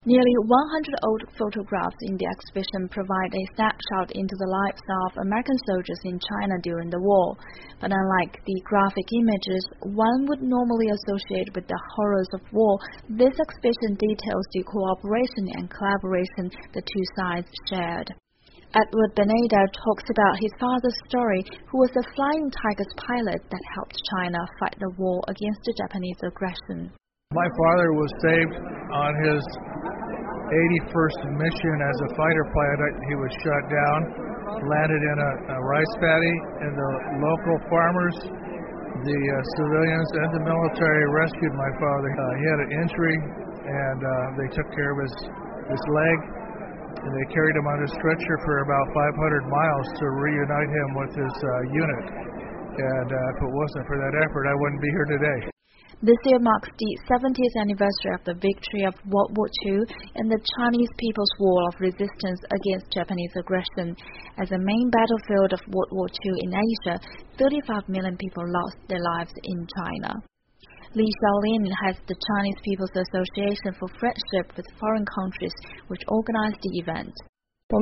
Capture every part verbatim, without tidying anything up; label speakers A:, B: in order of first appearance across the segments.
A: Nearly one hundred old photographs in the exhibition provide a snapshot into the lives of American soldiers in China during the war. But unlike the graphic images one would normally associate with the horrors of war, this exhibition details the cooperation and collaboration the two sides shared. Edward Beneda talks about his father's story, who was a Flying Tigers pilot that helped China fight the war against the Japanese aggression.
B: My father was saved on his eighty-first mission as a fighter pilot. He was shot down, landed in a, a rice paddy, and the local farmers, the uh, civilians, and the military rescued my father. Uh, he had an injury, and uh, they took care of his, his leg, and they carried him on a stretcher for about five hundred miles to reunite him with his uh, unit. And uh, if it wasn't for that effort, I wouldn't be here today.
A: This year marks the seventieth anniversary of the victory of World War Two and the Chinese People's War of Resistance against Japanese aggression. As a main battlefield of World War Two in Asia, thirty-five million people lost their lives in China. Li Xiaolin heads the Chinese People's Association for Friendship with Foreign Countries, which organized the event.
C: Through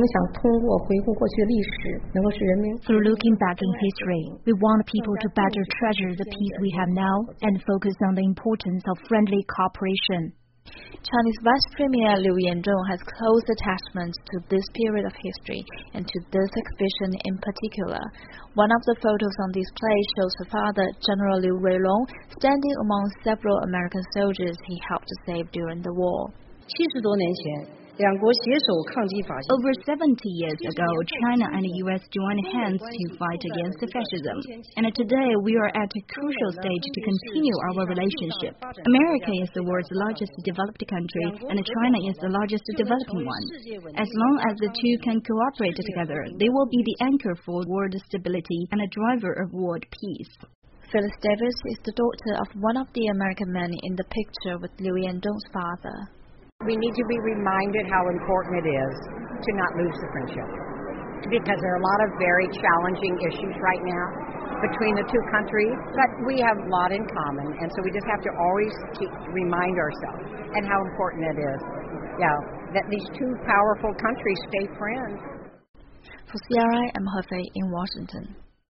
C: looking back in history, we want people to better treasure the peace we have now and focus on the importance of friendly cooperation.
A: Chinese Vice Premier Liu Yanzhong has close attachments to this period of history and to this exhibition in particular. One of the photos on display shows her father, General Liu Ruilong, standing among several American soldiers he helped to save during the war.
C: Over seventy years ago, China and the U S joined hands to fight against fascism. And today, we are at a crucial stage to continue our relationship. America is the world's largest developed country, and China is the largest developing one. As long as the two can cooperate together, they will be the anchor for world stability and a driver of world peace.
A: Phyllis Davis is the daughter of one of the American men in the picture with Liu Yanzhong's father.
D: We need to be reminded how important it is to not lose the friendship, because there are a lot of very challenging issues right now between the two countries, but we have a lot in common, and so we just have to always keep, remind ourselves and how important it is, yeah, that these two powerful countries stay friends.
A: For C R I, I'm Hefei in Washington.